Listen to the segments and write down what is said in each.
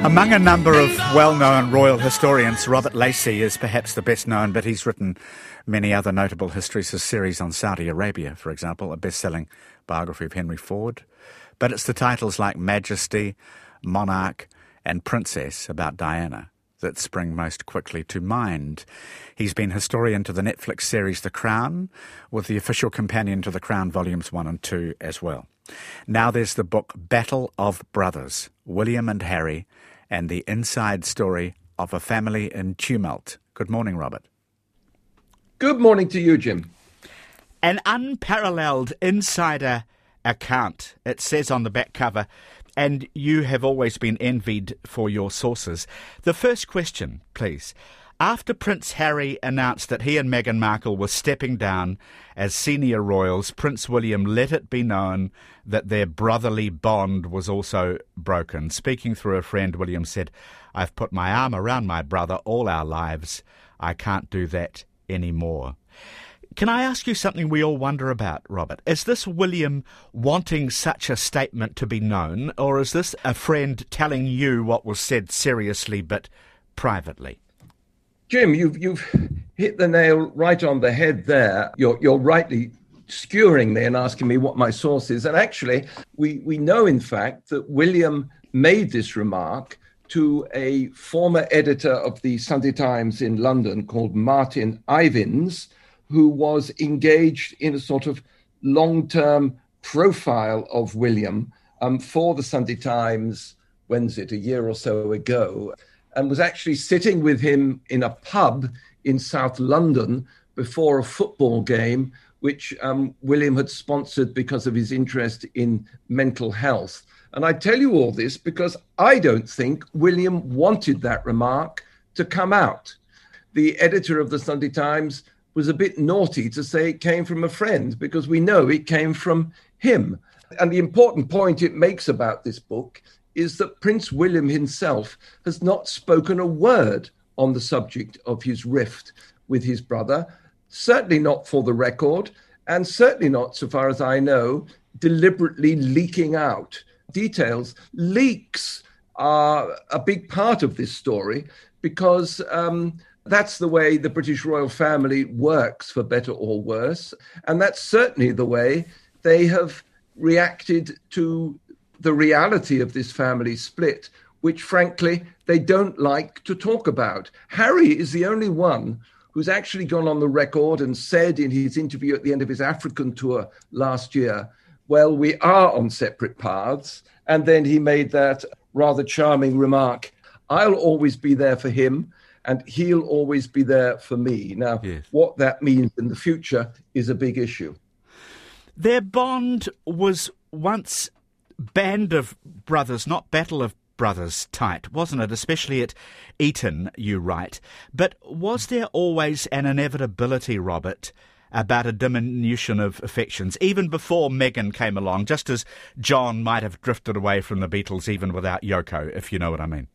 Among a number of well-known royal historians, Robert Lacey is perhaps the best known, but he's written many other notable histories. His series on Saudi Arabia, for example, a best-selling biography of Henry Ford. But it's the titles like Majesty, Monarch and Princess about Diana that spring most quickly to mind. He's been historian to the Netflix series The Crown, with the official companion to The Crown Volumes 1 and 2 as well. Now there's the book Battle of Brothers, William and Harry, and the inside story of a family in tumult. Good morning, Robert. Good morning to you, Jim. An unparalleled insider account, it says on the back cover, and you have always been envied for your sources. The first question, please. After Prince Harry announced that he and Meghan Markle were stepping down as senior royals, Prince William let it be known that their brotherly bond was also broken. Speaking through a friend, William said, "I've put my arm around my brother all our lives. I can't do that anymore." Can I ask you something we all wonder about, Robert? Is this William wanting such a statement to be known, or is this a friend telling you what was said seriously but privately? Jim, you've hit the nail right on the head there. You're rightly skewering me and asking me what my source is. And actually, we know, in fact, that William made this remark to a former editor of the Sunday Times in London called Martin Ivins, who was engaged in a sort of long-term profile of William for the Sunday Times, when's it, a year or so ago, and was actually sitting with him in a pub in South London before a football game, which William had sponsored because of his interest in mental health. And I tell you all this because I don't think William wanted that remark to come out. The editor of the Sunday Times was a bit naughty to say it came from a friend, because we know it came from him. And the important point it makes about this book is that Prince William himself has not spoken a word on the subject of his rift with his brother, certainly not for the record, and certainly not, so far as I know, deliberately leaking out details. Leaks are a big part of this story because that's the way the British royal family works, for better or worse. And that's certainly the way they have reacted to the reality of this family split, which, frankly, they don't like to talk about. Harry is the only one who's actually gone on the record and said in his interview at the end of his African tour last year, well, we are on separate paths. And then he made that rather charming remark, I'll always be there for him and he'll always be there for me. Now, yes. What that means in the future is a big issue. Their bond was once Band of Brothers, not Battle of Brothers tight, wasn't it? Especially at Eton, you write. But was there always an inevitability, Robert, about a diminution of affections, even before Meghan came along, just as John might have drifted away from the Beatles even without Yoko, if you know what I mean?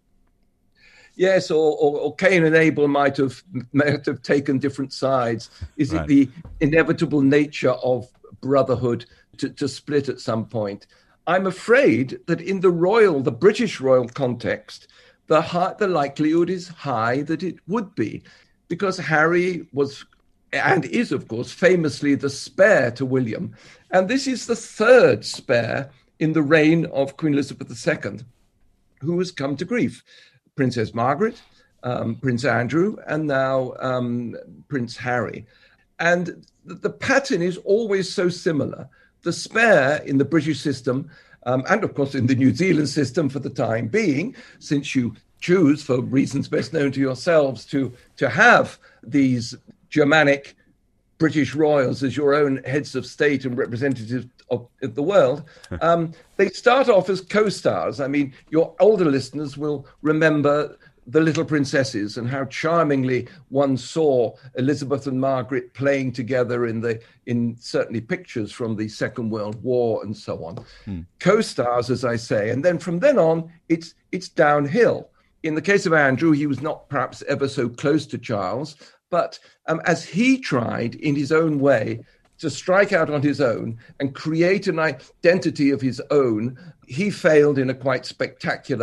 Yes, or Cain and Abel might have taken different sides. Is right. It the inevitable nature of brotherhood to split at some point? I'm afraid that in the British royal context, the likelihood is high that it would be, because Harry was and is, of course, famously the spare to William. And this is the third spare in the reign of Queen Elizabeth II, who has come to grief. Princess Margaret, Prince Andrew, and now Prince Harry. And the pattern is always so similar. The spare in the British system, and of course in the New Zealand system for the time being, since you choose, for reasons best known to yourselves, to have these Germanic British royals as your own heads of state and representatives of the world, they start off as co-stars. I mean, your older listeners will remember The Little Princesses and how charmingly one saw Elizabeth and Margaret playing together in certainly pictures from the Second World War and so on. Co-stars, as I say, and then from then on, it's downhill. In the case of Andrew, he was not perhaps ever so close to Charles, but as he tried in his own way to strike out on his own and create an identity of his own, he failed in a quite spectacular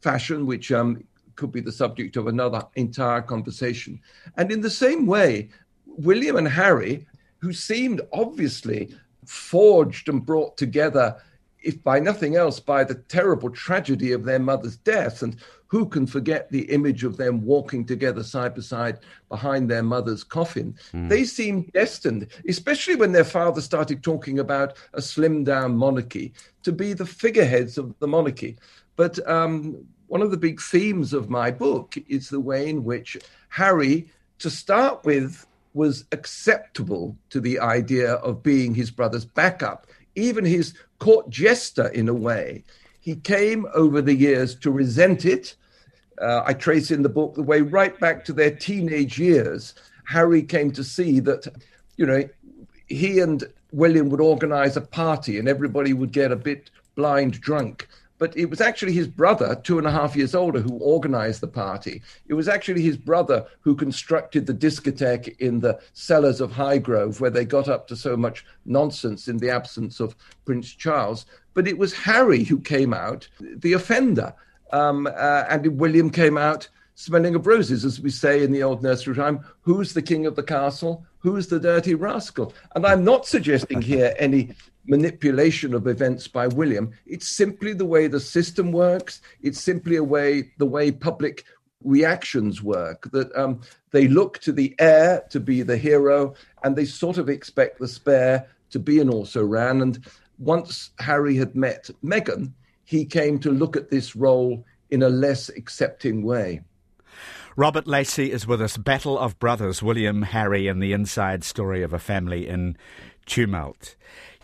fashion, which could be the subject of another entire conversation. And in the same way, William and Harry, who seemed obviously forged and brought together, if by nothing else, by the terrible tragedy of their mother's death. And who can forget the image of them walking together side by side behind their mother's coffin? They seemed destined, especially when their father started talking about a slimmed down monarchy, to be the figureheads of the monarchy. But one of the big themes of my book is the way in which Harry, to start with, was acceptable to the idea of being his brother's backup, even his court jester in a way. He came over the years to resent it. I trace in the book the way right back to their teenage years, Harry came to see that, he and William would organize a party and everybody would get a bit blind drunk. But it was actually his brother, 2.5 years older, who organized the party. It was actually his brother who constructed the discotheque in the cellars of Highgrove, where they got up to so much nonsense in the absence of Prince Charles. But it was Harry who came out the offender. And William came out smelling of roses, as we say in the old nursery rhyme. Who's the king of the castle? Who's the dirty rascal? And I'm not suggesting here any manipulation of events by William. It's simply the way the system works. It's simply the way public reactions work, that they look to the heir to be the hero, and they sort of expect the spare to be an also-ran. And once Harry had met Meghan, he came to look at this role in a less accepting way. Robert Lacey is with us. Battle of Brothers, William, Harry, and the inside story of a family in tumult.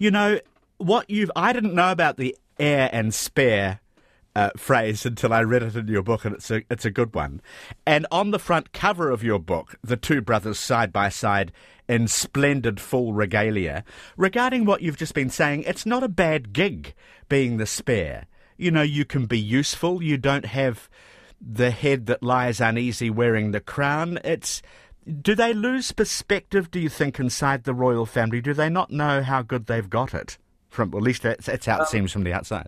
I didn't know about the heir and spare phrase until I read it in your book, and it's a good one. And on the front cover of your book, the two brothers side by side in splendid full regalia. Regarding what you've just been saying, it's not a bad gig being the spare. You can be useful. You don't have the head that lies uneasy wearing the crown. Do they lose perspective, do you think, inside the royal family? Do they not know how good they've got it? At least that's how it seems from the outside.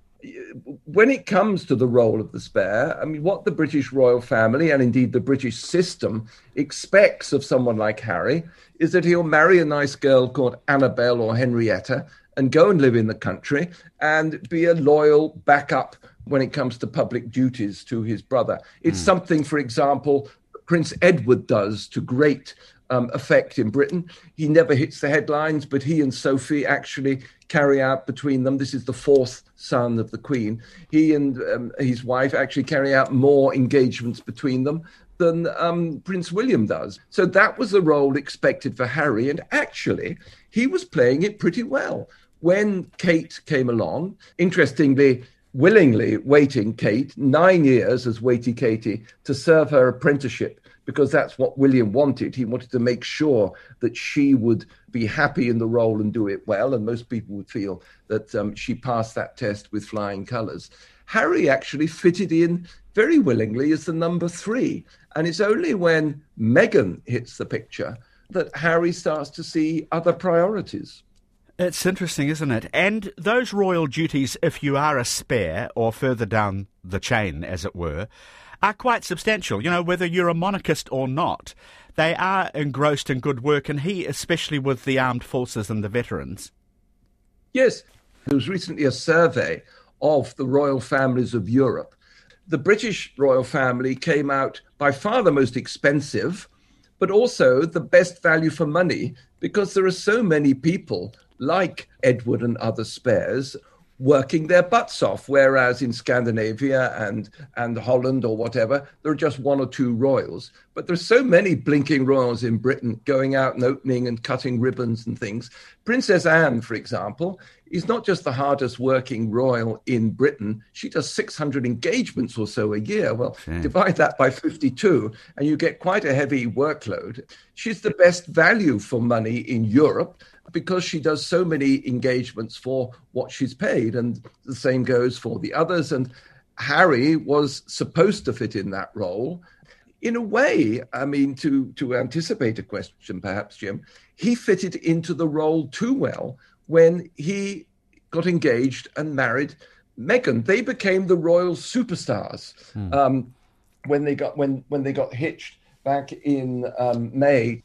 When it comes to the role of the spare, what the British royal family and indeed the British system expects of someone like Harry is that he'll marry a nice girl called Annabelle or Henrietta and go and live in the country and be a loyal backup when it comes to public duties to his brother. It's something, for example, Prince Edward does to great effect in Britain. He never hits the headlines, but he and Sophie actually carry out between them. This is the fourth son of the Queen. He and his wife actually carry out more engagements between them than Prince William does. So that was the role expected for Harry. And actually, he was playing it pretty well. When Kate came along, interestingly, willingly waiting Kate 9 years as Waity Katie to serve her apprenticeship, because that's what William wanted. He wanted to make sure that she would be happy in the role and do it well, and most people would feel that she passed that test with flying colours. Harry actually fitted in very willingly as the number 3, and it's only when Meghan hits the picture that Harry starts to see other priorities. It's interesting, isn't it? And those royal duties, if you are a spare or further down the chain, as it were, are quite substantial. Whether you're a monarchist or not, they are engrossed in good work, and he, especially with the armed forces and the veterans. Yes, there was recently a survey of the royal families of Europe. The British royal family came out by far the most expensive, but also the best value for money, because there are so many people like Edward and other spares working their butts off, whereas in Scandinavia and Holland or whatever, there are just one or two royals. But there's so many blinking royals in Britain going out and opening and cutting ribbons and things. Princess Anne, for example, is not just the hardest working royal in Britain. She does 600 engagements or so a year. Well, divide that by 52 and you get quite a heavy workload. She's the best value for money in Europe, because she does so many engagements for what she's paid. And the same goes for the others. And Harry was supposed to fit in that role. In a way, to anticipate a question, perhaps, Jim, he fitted into the role too well when he got engaged and married Meghan, they became the royal superstars when they got hitched back in May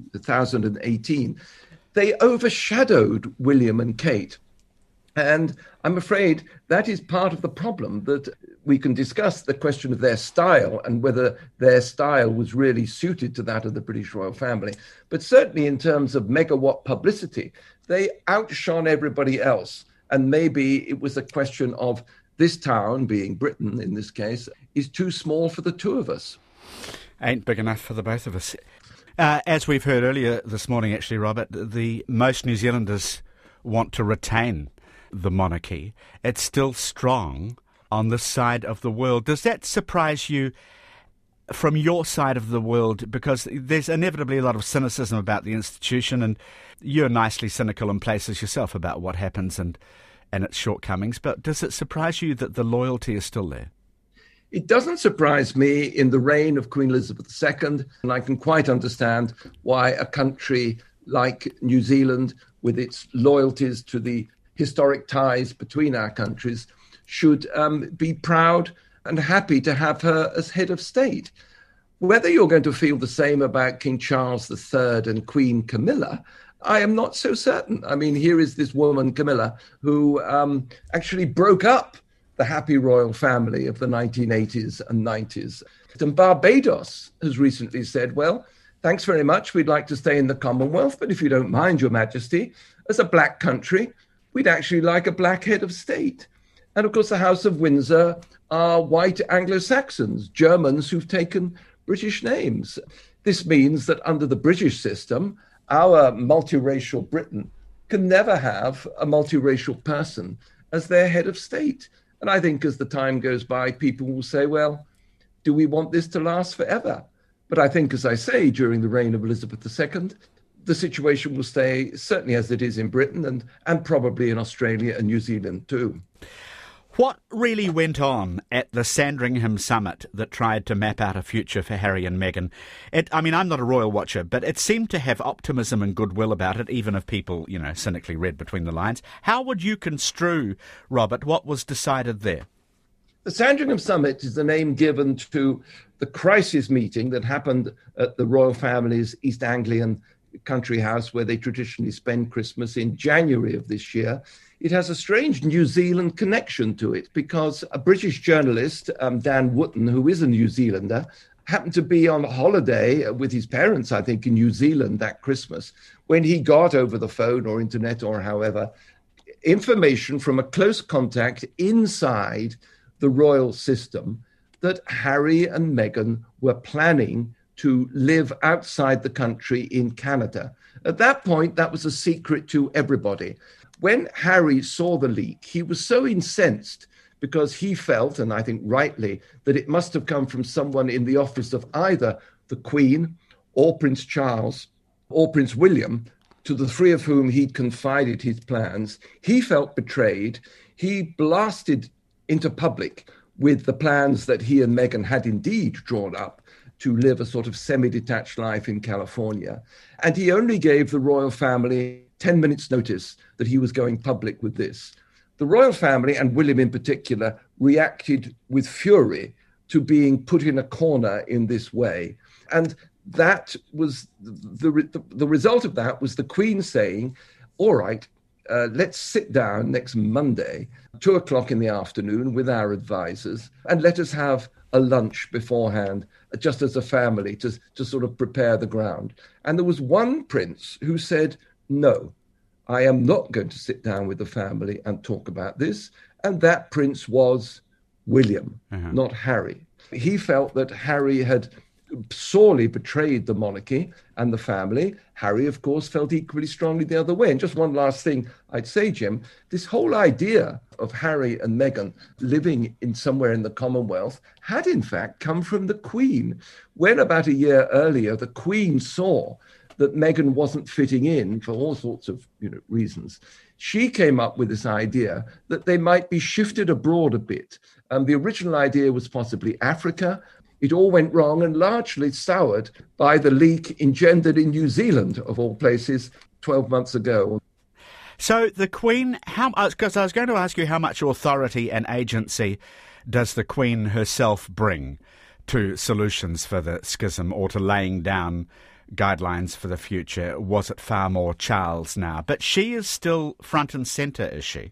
2018. They overshadowed William and Kate. And I'm afraid that is part of the problem, that we can discuss the question of their style and whether their style was really suited to that of the British royal family. But certainly in terms of megawatt publicity, they outshone everybody else. And maybe it was a question of this town, being Britain in this case, is too small for the two of us. Ain't big enough for the both of us. As we've heard earlier this morning, actually, Robert, most New Zealanders want to retain the monarchy. It's still strong on this side of the world. Does that surprise you from your side of the world? Because there's inevitably a lot of cynicism about the institution, and you're nicely cynical in places yourself about what happens and its shortcomings. But does it surprise you that the loyalty is still there? It doesn't surprise me in the reign of Queen Elizabeth II, and I can quite understand why a country like New Zealand, with its loyalties to the historic ties between our countries, should be proud and happy to have her as head of state. Whether you're going to feel the same about King Charles III and Queen Camilla, I am not so certain. I mean, here is this woman, Camilla, who actually broke up the happy royal family of the 1980s and 90s. And Barbados has recently said, well, thanks very much. We'd like to stay in the Commonwealth, but if you don't mind, Your Majesty, as a black country, we'd actually like a black head of state. And of course, the House of Windsor are white Anglo-Saxons, Germans who've taken British names. This means that under the British system, our multiracial Britain can never have a multiracial person as their head of state. And I think as the time goes by, people will say, well, do we want this to last forever? But I think, as I say, during the reign of Elizabeth II, the situation will stay certainly as it is in Britain and probably in Australia and New Zealand too. What really went on at the Sandringham summit that tried to map out a future for Harry and Meghan? I'm not a royal watcher, but it seemed to have optimism and goodwill about it, even if people, cynically read between the lines. How would you construe, Robert, what was decided there? The Sandringham Summit is the name given to the crisis meeting that happened at the royal family's East Anglian country house, where they traditionally spend Christmas, in January of this year. It has a strange New Zealand connection to it because a British journalist, Dan Wootton, who is a New Zealander, happened to be on holiday with his parents, I think, in New Zealand that Christmas, when he got over the phone or internet or however, information from a close contact inside the royal system that Harry and Meghan were planning to live outside the country in Canada. At that point, that was a secret to everybody. When Harry saw the leak, he was so incensed because he felt, and I think rightly, that it must have come from someone in the office of either the Queen or Prince Charles or Prince William, to the three of whom he'd confided his plans. He felt betrayed. He blasted into public with the plans that he and Meghan had indeed drawn up to live a sort of semi-detached life in California. And he only gave the royal family 10 minutes notice that he was going public with this. The royal family, and William in particular, reacted with fury to being put in a corner in this way. And that was the result of that was the Queen saying, all right, let's sit down next Monday, 2:00 in the afternoon with our advisors, and let us have a lunch beforehand, just as a family, to sort of prepare the ground. And there was one prince who said, no, I am not going to sit down with the family and talk about this. And that prince was William, not Harry. He felt that Harry had sorely betrayed the monarchy and the family. Harry, of course, felt equally strongly the other way. And just one last thing I'd say, Jim, this whole idea of Harry and Meghan living in somewhere in the Commonwealth had in fact come from the Queen. When about a year earlier, the Queen saw that Meghan wasn't fitting in for all sorts of reasons, she came up with this idea that they might be shifted abroad a bit. The original idea was possibly Africa. It all went wrong and largely soured by the leak engendered in New Zealand, of all places, 12 months ago. So the Queen, because I was going to ask you how much authority and agency does the Queen herself bring to solutions for the schism or to laying down guidelines for the future? Was it far more Charles now? But she is still front and centre, is she?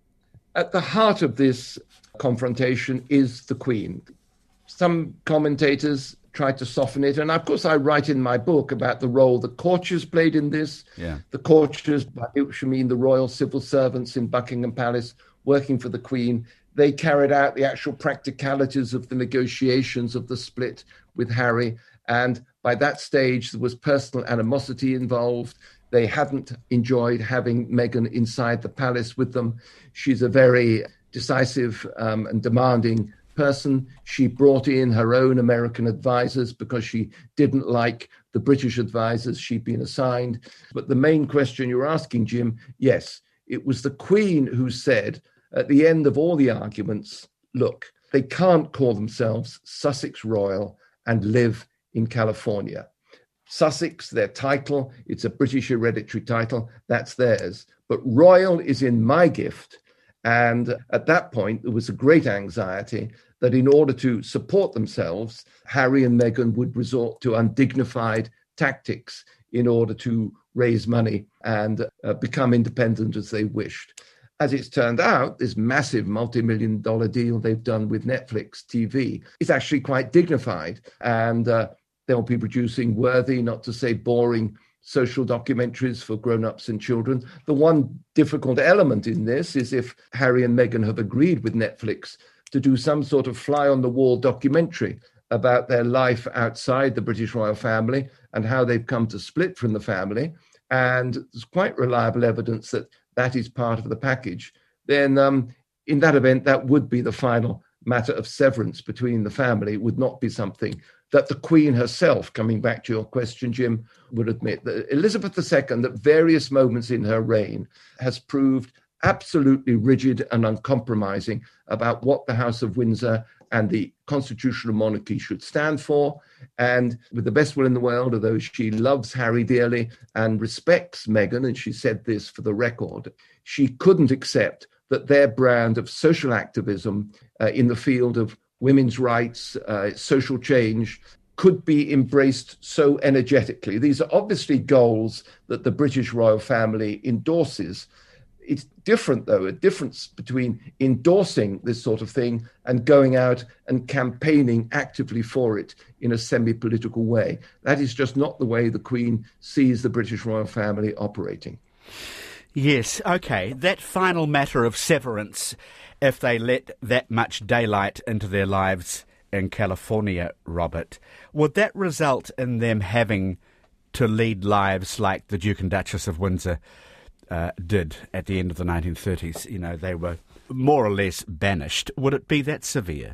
At the heart of this confrontation is the Queen. Some commentators tried to soften it, and of course I write in my book about the role the courtiers played in this. Yeah. The courtiers, by which I mean the royal civil servants in Buckingham Palace working for the Queen, they carried out the actual practicalities of the negotiations of the split with Harry, and by that stage there was personal animosity involved. They hadn't enjoyed having Meghan inside the palace with them. She's a very decisive and demanding person. She brought in her own American advisors because she didn't like the British advisors she'd been assigned. But the main question you're asking, Jim, yes, it was the Queen who said at the end of all the arguments, look, they can't call themselves Sussex Royal and live in California. Sussex, their title, it's a British hereditary title, that's theirs. But royal is in my gift. And at that point, there was a great anxiety that in order to support themselves, Harry and Meghan would resort to undignified tactics in order to raise money and become independent as they wished. As it's turned out, this massive multi-million-dollar deal they've done with Netflix TV is actually quite dignified. And they'll be producing worthy, not to say boring, social documentaries for grown-ups and children. The one difficult element in this is if Harry and Meghan have agreed with Netflix to do some sort of fly-on-the-wall documentary about their life outside the British royal family and how they've come to split from the family, and there's quite reliable evidence that that is part of the package, then in that event, that would be the final matter of severance between the family. It would not be something that the Queen herself, coming back to your question, Jim, would admit. That Elizabeth II, at various moments in her reign, has proved absolutely rigid and uncompromising about what the House of Windsor and the constitutional monarchy should stand for. And with the best will in the world, although she loves Harry dearly and respects Meghan, and she said this for the record, she couldn't accept that their brand of social activism in the field of women's rights, social change, could be embraced so energetically. These are obviously goals that the British royal family endorses. It's different, though, a difference between endorsing this sort of thing and going out and campaigning actively for it in a semi-political way. That is just not the way the Queen sees the British royal family operating. Yes, OK. That final matter of severance, if they let that much daylight into their lives in California, Robert, would that result in them having to lead lives like the Duke and Duchess of Windsor did at the end of the 1930s? You know, they were more or less banished. Would it be that severe?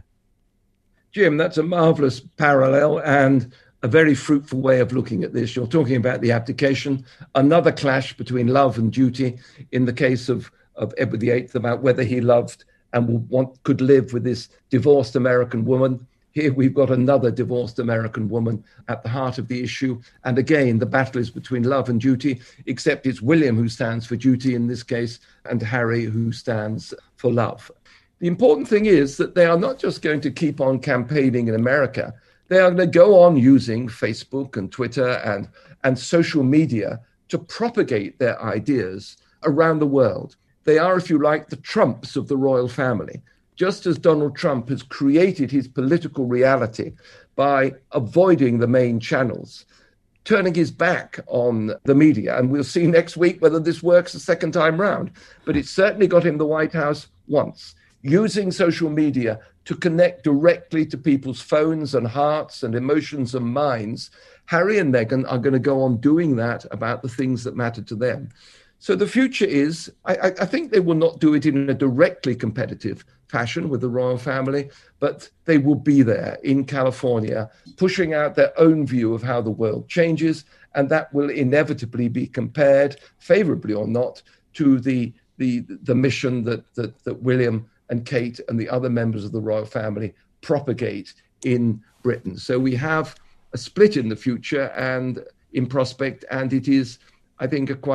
Jim, that's a marvellous parallel and a very fruitful way of looking at this. You're talking about the abdication, another clash between love and duty in the case of Edward VIII about whether he loved and could live with this divorced American woman. Here we've got another divorced American woman at the heart of the issue. And again, the battle is between love and duty, except it's William who stands for duty in this case and Harry who stands for love. The important thing is that they are not just going to keep on campaigning in America. They are going to go on using Facebook and Twitter and social media to propagate their ideas around the world. They are, if you like, the Trumps of the royal family. Just as Donald Trump has created his political reality by avoiding the main channels, turning his back on the media. And we'll see next week whether this works a second time round. But it certainly got him the White House once, using social media to connect directly to people's phones and hearts and emotions and minds. Harry and Meghan are going to go on doing that about the things that matter to them. So the future is, I think they will not do it in a directly competitive fashion with the royal family, but they will be there in California, pushing out their own view of how the world changes, and that will inevitably be compared, favorably or not, to the mission that William and Kate and the other members of the royal family propagate in Britain. So we have a split in the future and in prospect, and it is, I think, a quite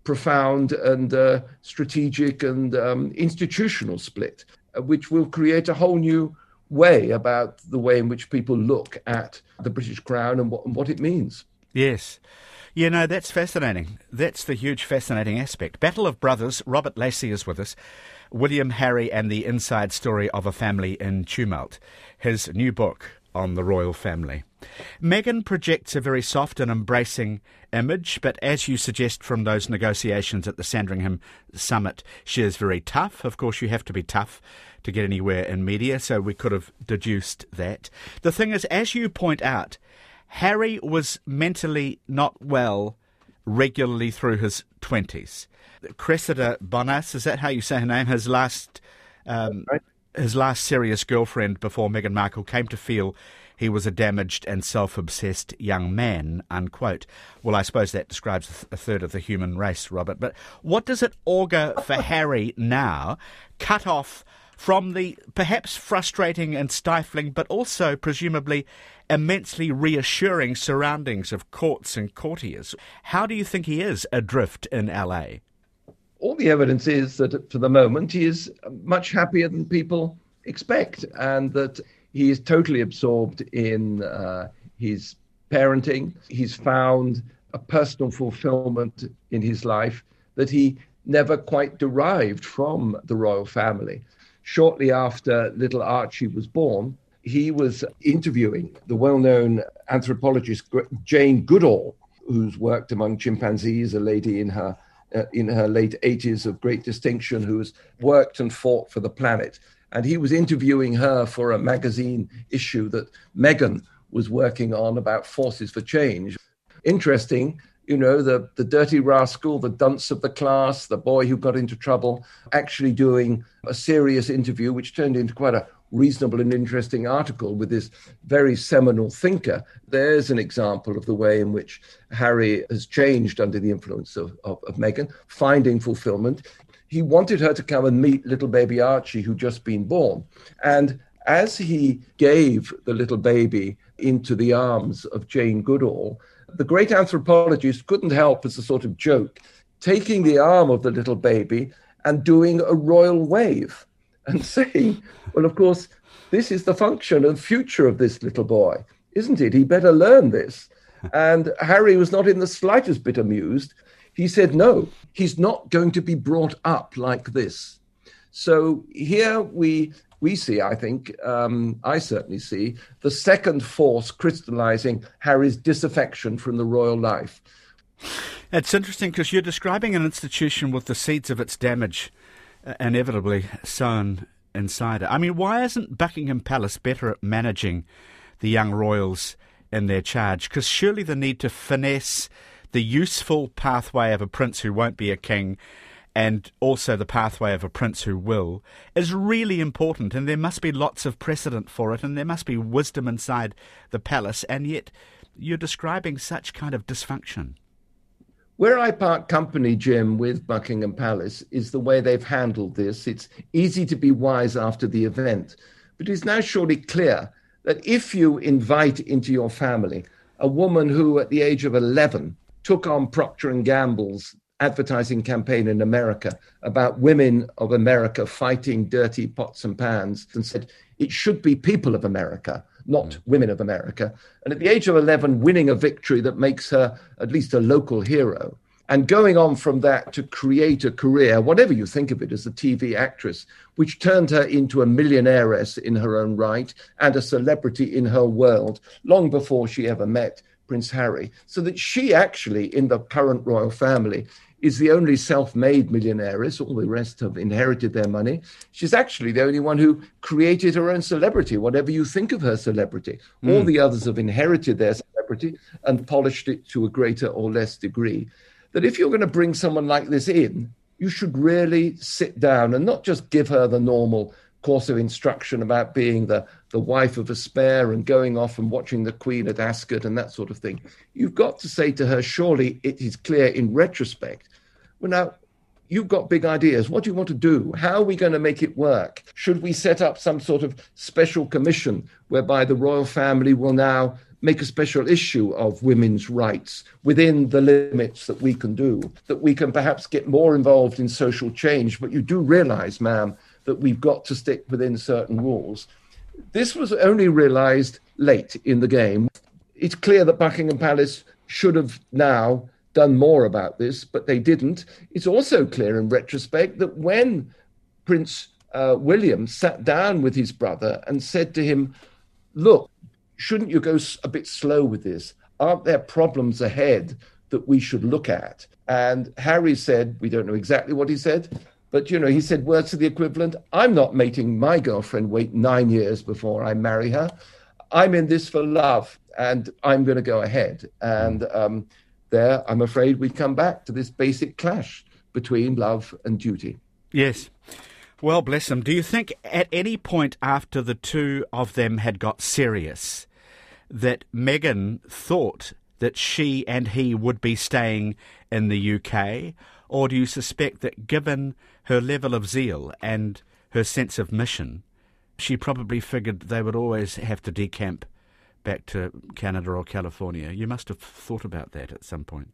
profound and strategic and institutional split, which will create a whole new way about the way in which people look at the British Crown and what it means. Yes. You know, that's fascinating. That's the huge fascinating aspect. Battle of Brothers, Robert Lacey is with us. William, Harry and the Inside Story of a Family in Tumult, his new book on the royal family. Meghan projects a very soft and embracing image, but as you suggest from those negotiations at the Sandringham summit, she is very tough. Of course, you have to be tough to get anywhere in media, so we could have deduced that. The thing is, as you point out, Harry was mentally not well regularly through his 20s. Cressida Bonas, is that how you say her name? His last serious girlfriend before Meghan Markle came to feel he was a damaged and self-obsessed young man, unquote. Well, I suppose that describes a third of the human race, Robert. But what does it augur for Harry now, cut off from the perhaps frustrating and stifling, but also presumably immensely reassuring surroundings of courts and courtiers? How do you think he is adrift in LA? All the evidence is that for the moment he is much happier than people expect, and that he is totally absorbed in his parenting. He's found a personal fulfillment in his life that he never quite derived from the royal family. Shortly after little Archie was born, he was interviewing the well-known anthropologist Jane Goodall, who's worked among chimpanzees, a lady in her late 80s of great distinction, who has worked and fought for the planet. And he was interviewing her for a magazine issue that Meghan was working on about forces for change. Interesting, you know, the dirty rascal, the dunce of the class, the boy who got into trouble, actually doing a serious interview, which turned into quite a reasonable and interesting article with this very seminal thinker. There's an example of the way in which Harry has changed under the influence of Meghan, finding fulfillment. He wanted her to come and meet little baby Archie, who'd just been born. And as he gave the little baby into the arms of Jane Goodall, the great anthropologist couldn't help, as a sort of joke, taking the arm of the little baby and doing a royal wave and saying, well, of course, this is the function and future of this little boy, isn't it? He better learn this. And Harry was not in the slightest bit amused. He said, no, he's not going to be brought up like this. So here we see, I think, I certainly see, the second force crystallizing Harry's disaffection from the royal life. It's interesting because you're describing an institution with the seeds of its damage inevitably sown inside it. I mean, why isn't Buckingham Palace better at managing the young royals in their charge? Because surely the need to finesse the useful pathway of a prince who won't be a king and also the pathway of a prince who will is really important, and there must be lots of precedent for it, and there must be wisdom inside the palace, and yet you're describing such kind of dysfunction. Where I part company, Jim, with Buckingham Palace is the way they've handled this. It's easy to be wise after the event, but it's now surely clear that if you invite into your family a woman who at the age of 11 took on Procter & Gamble's advertising campaign in America about women of America fighting dirty pots and pans and said it should be people of America, not women of America. And at the age of 11, winning a victory that makes her at least a local hero. And going on from that to create a career, whatever you think of it, as a TV actress, which turned her into a millionairess in her own right and a celebrity in her world long before she ever met Prince Harry. So that she actually, in the current royal family, is the only self-made millionairess. All the rest have inherited their money. She's actually the only one who created her own celebrity, whatever you think of her celebrity. All the others have inherited their celebrity and polished it to a greater or less degree. That if you're going to bring someone like this in, you should really sit down and not just give her the normal course of instruction about being the wife of a spare and going off and watching the Queen at Ascot and that sort of thing. You've got to say to her, surely it is clear in retrospect, well, now, you've got big ideas. What do you want to do? How are we going to make it work? Should we set up some sort of special commission whereby the royal family will now make a special issue of women's rights within the limits that we can do, that we can perhaps get more involved in social change? But you do realize, ma'am, that we've got to stick within certain rules. This was only realized late in the game. It's clear that Buckingham Palace should have now done more about this, but they didn't. It's also clear in retrospect that when Prince William sat down with his brother and said to him, look, shouldn't you go a bit slow with this? Aren't there problems ahead that we should look at? And Harry said, we don't know exactly what he said, but, he said words to the equivalent, I'm not making my girlfriend wait 9 years before I marry her. I'm in this for love, and I'm going to go ahead. And there, I'm afraid we come back to this basic clash between love and duty. Yes. Well, bless them. Do you think at any point after the two of them had got serious that Meghan thought that she and he would be staying in the UK? Or do you suspect that given her level of zeal and her sense of mission, she probably figured they would always have to decamp back to Canada or California? You must have thought about that at some point.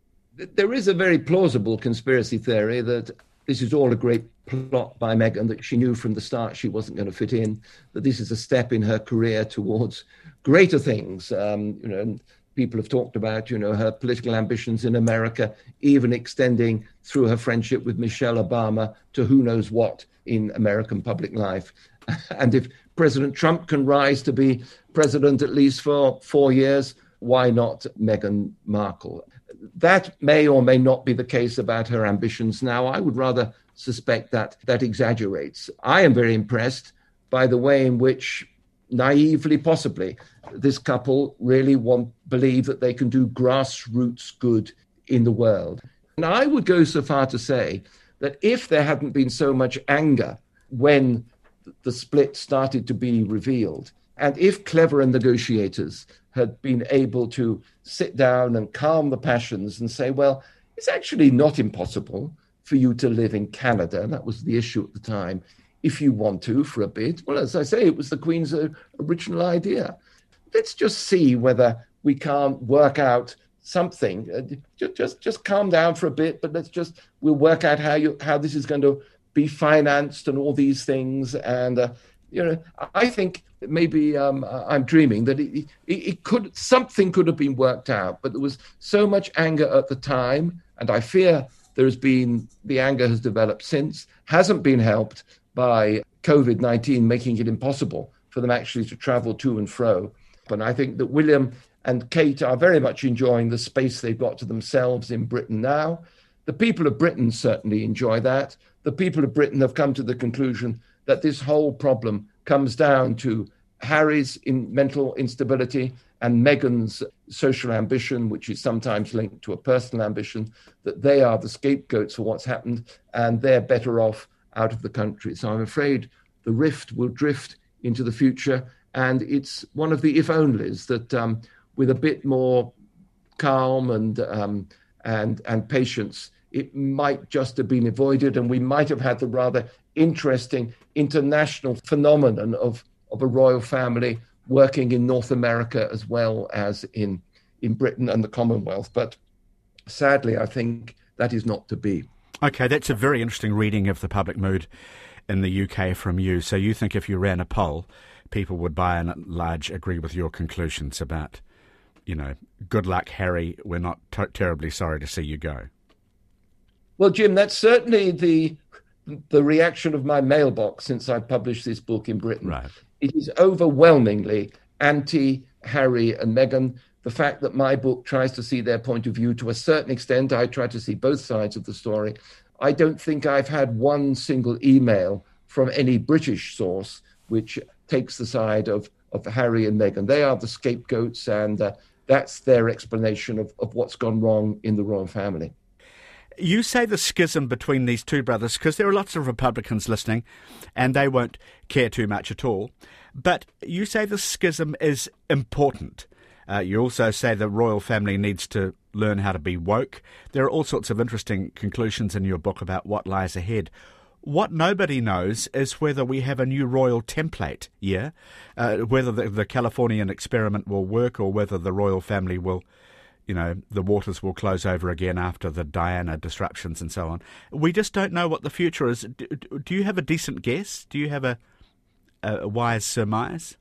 There is a very plausible conspiracy theory that this is all a great plot by Meghan, that she knew from the start she wasn't going to fit in, that this is a step in her career towards greater things. And people have talked about, her political ambitions in America, even extending through her friendship with Michelle Obama to who knows what in American public life. And if President Trump can rise to be president at least for 4 years, why not Meghan Markle? That may or may not be the case about her ambitions now. I would rather suspect that exaggerates. I am very impressed by the way in which, naively possibly, this couple really believe that they can do grassroots good in the world. And I would go so far to say that if there hadn't been so much anger when the split started to be revealed, and if clever negotiators had been able to sit down and calm the passions and say, well, it's actually not impossible for you to live in Canada, that was the issue at the time, if you want to for a bit. Well, as I say, it was the Queen's original idea. Let's just see whether we can't work out something. Just calm down for a bit, but we'll work out how this is going to be financed and all these things. And I think maybe I'm dreaming that something could have been worked out, but there was so much anger at the time, and I fear the anger has developed since, hasn't been helped by COVID-19 making it impossible for them actually to travel to and fro. And I think that William and Kate are very much enjoying the space they've got to themselves in Britain now. The people of Britain certainly enjoy that. The people of Britain have come to the conclusion that this whole problem comes down to Harry's mental instability and Meghan's social ambition, which is sometimes linked to a personal ambition, that they are the scapegoats for what's happened and they're better off out of the country. So I'm afraid the rift will drift into the future, and it's one of the if-onlys that with a bit more calm and patience, it might just have been avoided, and we might have had the rather interesting international phenomenon of a royal family working in North America as well as in Britain and the Commonwealth. But sadly, I think that is not to be. Okay, that's a very interesting reading of the public mood in the UK from you. So you think if you ran a poll, people would by and large agree with your conclusions about, good luck, Harry, we're not terribly sorry to see you go. Well, Jim, that's certainly the reaction of my mailbox since I published this book in Britain. Right. It is overwhelmingly anti-Harry and Meghan. The fact that my book tries to see their point of view, to a certain extent, I try to see both sides of the story. I don't think I've had one single email from any British source which takes the side of Harry and Meghan. They are the scapegoats, and that's their explanation of what's gone wrong in the royal family. You say the schism between these two brothers, because there are lots of Republicans listening, and they won't care too much at all. But you say the schism is important. You also say the royal family needs to learn how to be woke. There are all sorts of interesting conclusions in your book about what lies ahead. What nobody knows is whether we have a new royal template, whether the Californian experiment will work or whether the royal family will, the waters will close over again after the Diana disruptions and so on. We just don't know what the future is. Do you have a decent guess? Do you have a wise surmise?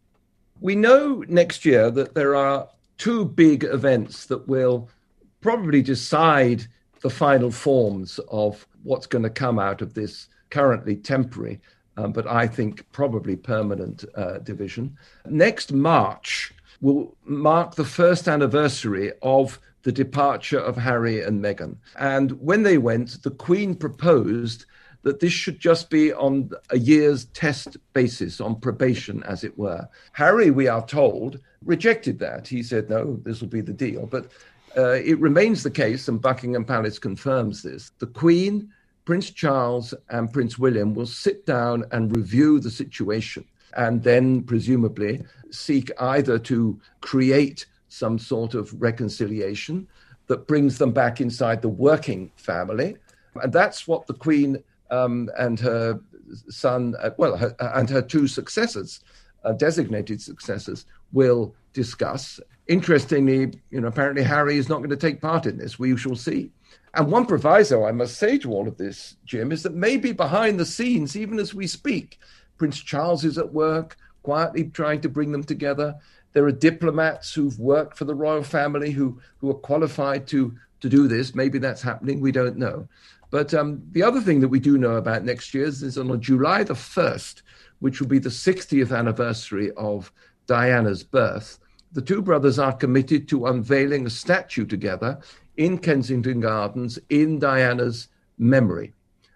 We know next year that there are two big events that will probably decide the final forms of what's going to come out of this currently temporary, but I think probably permanent division. Next March will mark the first anniversary of the departure of Harry and Meghan. And when they went, the Queen proposed that this should just be on a year's test basis, on probation, as it were. Harry, we are told, rejected that. He said, no, this will be the deal. But it remains the case, and Buckingham Palace confirms this. The Queen, Prince Charles, and Prince William will sit down and review the situation and then presumably seek either to create some sort of reconciliation that brings them back inside the working family. And that's what the Queen and her son, and her two successors, designated successors, will discuss. Interestingly, apparently Harry is not going to take part in this. We shall see. And one proviso I must say to all of this, Jim, is that maybe behind the scenes, even as we speak, Prince Charles is at work, quietly trying to bring them together. There are diplomats who've worked for the royal family who are qualified to do this. Maybe that's happening. We don't know. But the other thing that we do know about next year is on July the 1st, which will be the 60th anniversary of Diana's birth, the two brothers are committed to unveiling a statue together in Kensington Gardens in Diana's memory.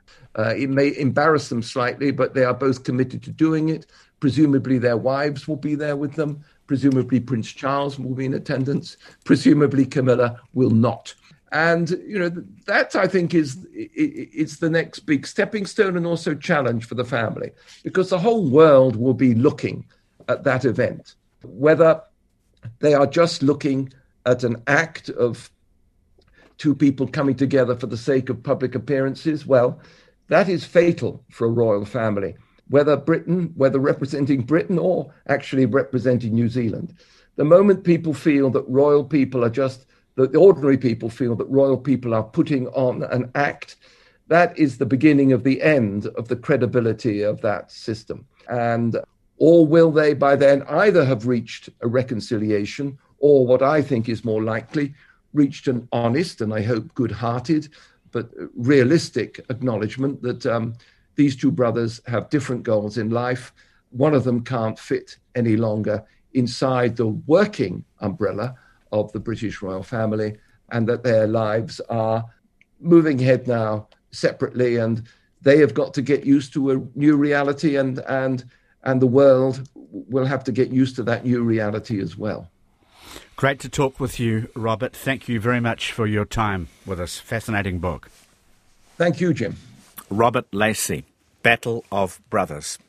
It may embarrass them slightly, but they are both committed to doing it. Presumably their wives will be there with them. Presumably Prince Charles will be in attendance. Presumably Camilla will not. And, that, I think, is the next big stepping stone and also challenge for the family, because the whole world will be looking at that event. Whether they are just looking at an act of two people coming together for the sake of public appearances, well, that is fatal for a royal family, whether representing Britain or actually representing New Zealand. The moment people feel that royal people are just the ordinary people feel that royal people are putting on an act, that is the beginning of the end of the credibility of that system. And or will they by then either have reached a reconciliation or, what I think is more likely, reached an honest and I hope good-hearted but realistic acknowledgement that these two brothers have different goals in life. One of them can't fit any longer inside the working umbrella of the British royal family, and that their lives are moving ahead now separately, and they have got to get used to a new reality, and the world will have to get used to that new reality as well. Great to talk with you, Robert. Thank you very much for your time with us. Fascinating book. Thank you, Jim. Robert Lacey, Battle of Brothers.